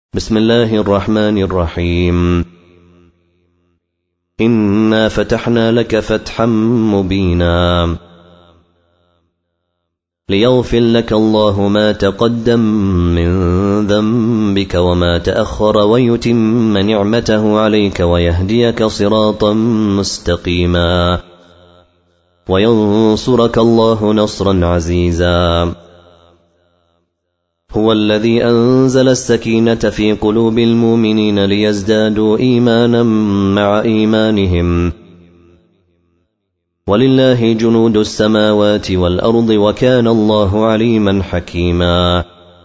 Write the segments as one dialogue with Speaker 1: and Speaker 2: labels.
Speaker 1: بسم الله الرحمن الرحيم. إنا فتحنا لك فتحا مبينا ليغفر لك الله ما تقدم من ذنبك وما تأخر ويتم نعمته عليك ويهديك صراطا مستقيما وينصرك الله نصرا عزيزا. هو الذي أنزل السكينة في قلوب المؤمنين ليزدادوا إيمانا مع إيمانهم ولله جنود السماوات والأرض وكان الله عليما حكيما.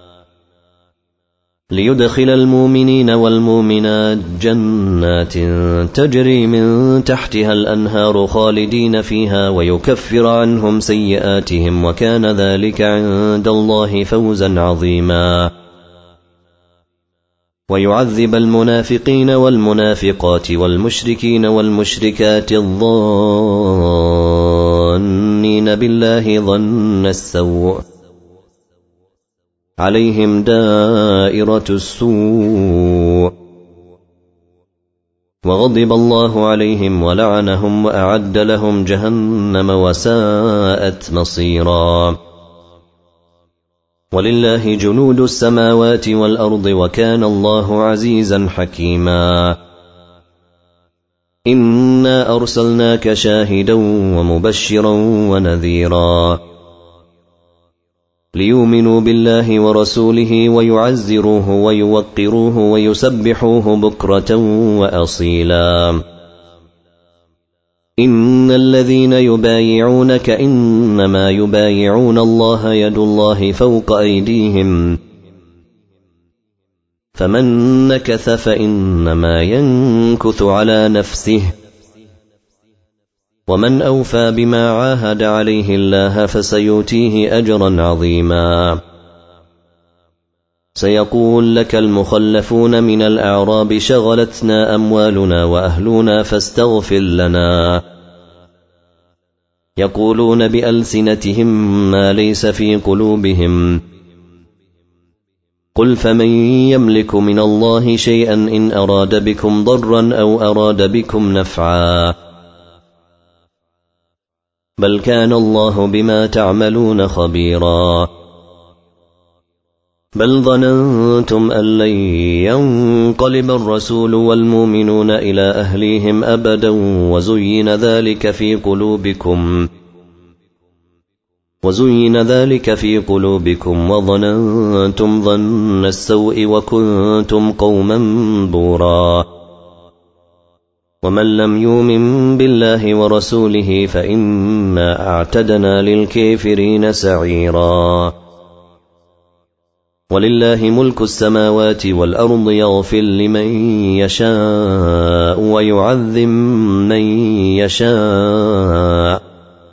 Speaker 1: ليدخل المؤمنين والمؤمنات جنات تجري من تحتها الأنهار خالدين فيها ويكفر عنهم سيئاتهم وكان ذلك عند الله فوزا عظيما. ويعذب المنافقين والمنافقات والمشركين والمشركات الظانين بالله ظن السوء عليهم دائرة السوء وغضب الله عليهم ولعنهم وأعد لهم جهنم وساءت مصيرا. ولله جنود السماوات والأرض وكان الله عزيزا حكيما. إنا أرسلناك شاهدا ومبشرا ونذيرا ليؤمنوا بالله ورسوله ويعزروه ويوقروه ويسبحوه بكرة وأصيلا. إن الذين يبايعونك إنما يبايعون الله يد الله فوق أيديهم فمن نكث فإنما ينكث على نفسه ومن أوفى بما عاهد عليه الله فسيؤتيه أجرا عظيما. سيقول لك المخلفون من الأعراب شغلتنا أموالنا وأهلنا فاستغفر لنا. يقولون بألسنتهم ما ليس في قلوبهم قل فمن يملك من الله شيئا إن أراد بكم ضرا أو أراد بكم نفعا بل كان الله بما تعملون خبيرا. بل ظننتم أن لن ينقلب الرسول والمؤمنون إلى أهليهم أبدا وزين ذلك في قلوبكم وظننتم ظن السوء وكنتم قوما بورا. ومن لم يؤمن بالله ورسوله فإنا أعتدنا للكافرين سعيرا. ولله ملك السماوات والأرض يغفر لمن يشاء ويعذب من يشاء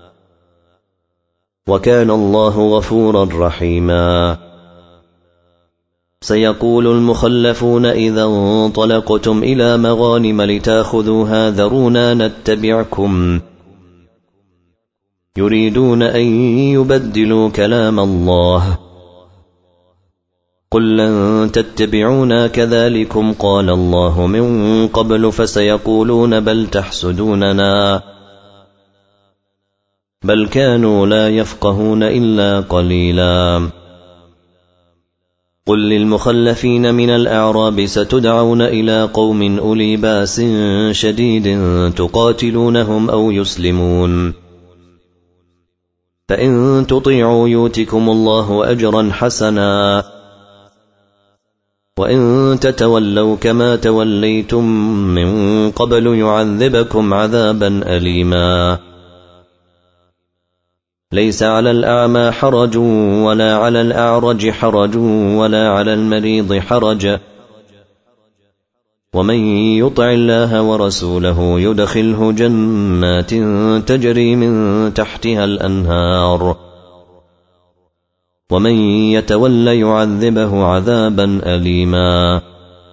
Speaker 1: وكان الله غفورا رحيما. سيقول المخلفون إذا انطلقتم إلى مغانم لتاخذوها ذرونا نتبعكم يريدون أن يبدلوا كلام الله قل لن تتبعونا كذلكم قال الله من قبل فسيقولون بل تحسدوننا بل كانوا لا يفقهون إلا قليلا. قل للمخلفين من الأعراب ستدعون إلى قوم أولي باس شديد تقاتلونهم أو يسلمون فإن تطيعوا يؤتكم الله أجرا حسنا وإن تتولوا كما توليتم من قبل يعذبكم عذابا أليما. ليس على الأعمى حرج ولا على الأعرج حرج ولا على المريض حرج ومن يطع الله ورسوله يدخله جنات تجري من تحتها الأنهار ومن يتولى يعذبه عذابا أليما.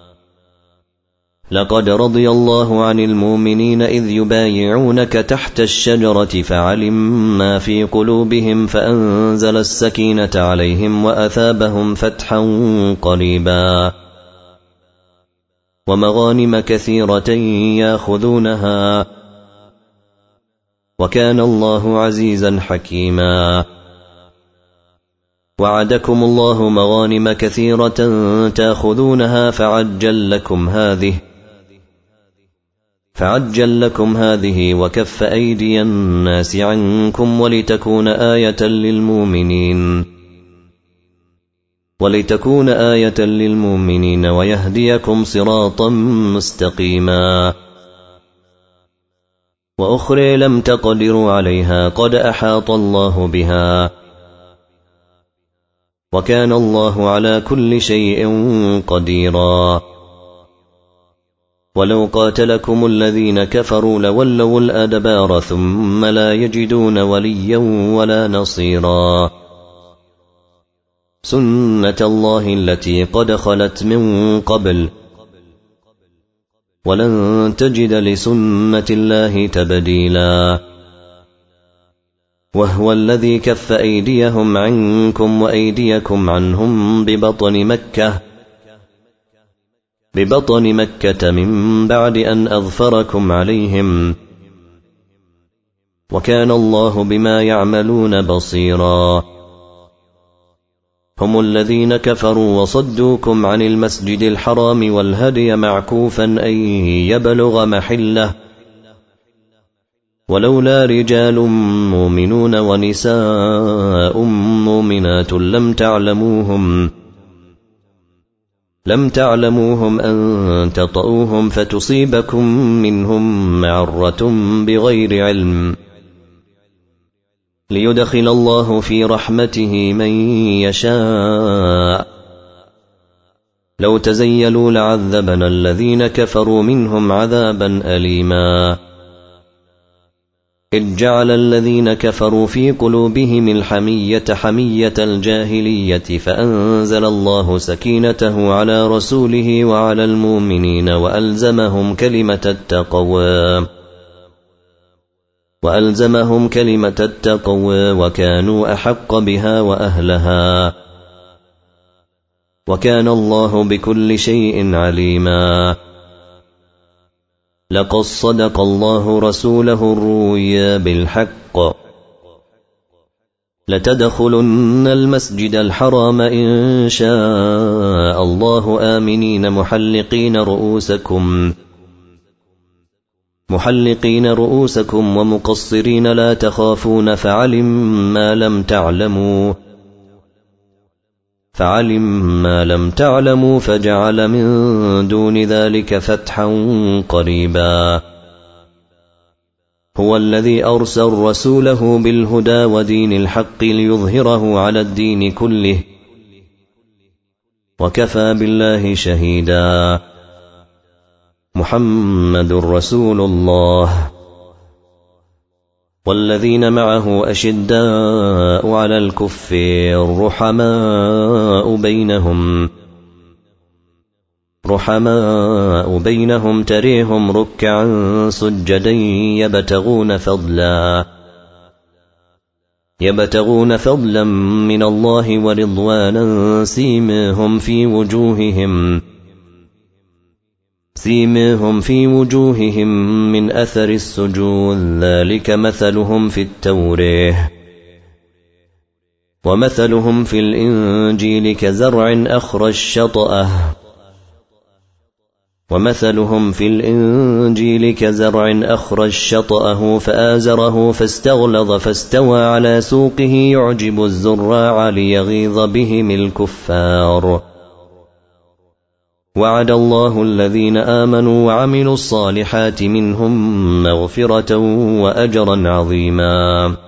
Speaker 1: لقد رضي الله عن المؤمنين إذ يبايعونك تحت الشجرة فعلم ما في قلوبهم فأنزل السكينة عليهم وأثابهم فتحا قريبا. ومغانم كثيرة ياخذونها، وكان الله عزيزا حكيما. وعدكم الله مغانم كثيرة تاخذونها فعجل لكم هذه وكف أيدي الناس عنكم ولتكون آية للمؤمنين ويهديكم صراطا مستقيما. وأخرى لم تقدروا عليها قد أحاط الله بها، وكان الله على كل شيء قديرا. ولو قاتلكم الذين كفروا لولوا الأدبار ثم لا يجدون وليا ولا نصيرا. سنة الله التي قد خلت من قبل، ولن تجد لسنة الله تبديلا. وهو الذي كف أيديهم عنكم وأيديكم عنهم ببطن مكة من بعد أن أظفركم عليهم، وكان الله بما يعملون بصيرا. هم الذين كفروا وصدوكم عن المسجد الحرام والهدي معكوفا أن يبلغ محله، ولولا رجال مؤمنون ونساء مؤمنات لم تعلموهم أن تطؤوهم فتصيبكم منهم معرة بغير علم، ليدخل الله في رحمته من يشاء. لو تزيلوا لعذبنا الذين كفروا منهم عذابا أليما. إذ جعل الذين كفروا في قلوبهم الحمية حمية الجاهلية، فأنزل الله سكينته على رسوله وعلى المؤمنين وألزمهم كلمة التقوى وكانوا أحق بها وأهلها، وكان الله بكل شيء عليما. لقد صدق الله رسوله الرؤيا بالحق، لتدخلن المسجد الحرام إن شاء الله آمنين محلقين رؤوسكم ومقصرين لا تخافون، فعلم ما لم تعلموا فجعل من دون ذلك فتحا قريبا. هو الذي أرسل رسوله بالهدى ودين الحق ليظهره على الدين كله، وكفى بالله شهيدا. محمد رسول الله، والذين معه أشداء على الكفار رحماء بينهم تريهم ركعا سجدا يبتغون فضلا من الله ورضوانا، سيماهم في وجوههم من أثر السجود، ذلك مثلهم في التوراة ومثلهم في الإنجيل كزرع أخرج شطأه فآزره فاستغلظ فاستوى على سوقه يعجب الزراع ليغيظ بهم الكفار. وعد الله الذين آمنوا وعملوا الصالحات منهم مغفرة وأجرا عظيما.